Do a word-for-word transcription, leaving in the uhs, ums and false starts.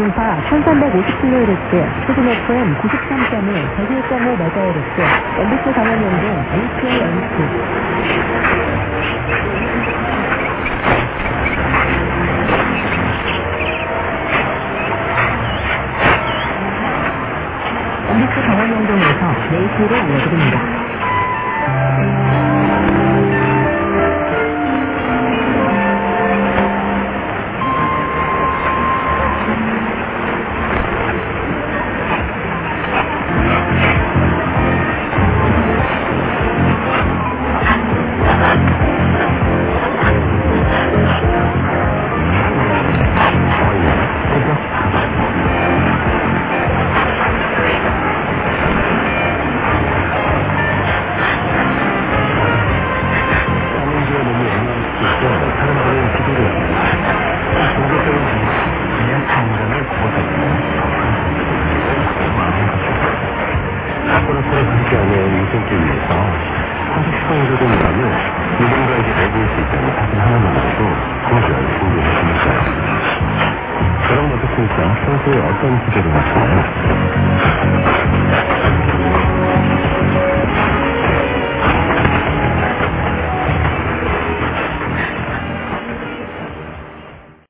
중파 천삼백오십 킬로헤르츠, 수준 에프엠 구십삼 점 일, 백일 점 오 메가헤르츠, 엠비씨 강원연동 에이치엘엠씨. 엠비씨 강원연동에서 네이티를 알려드립니다. 평소에 어떤 기대를 하시나요?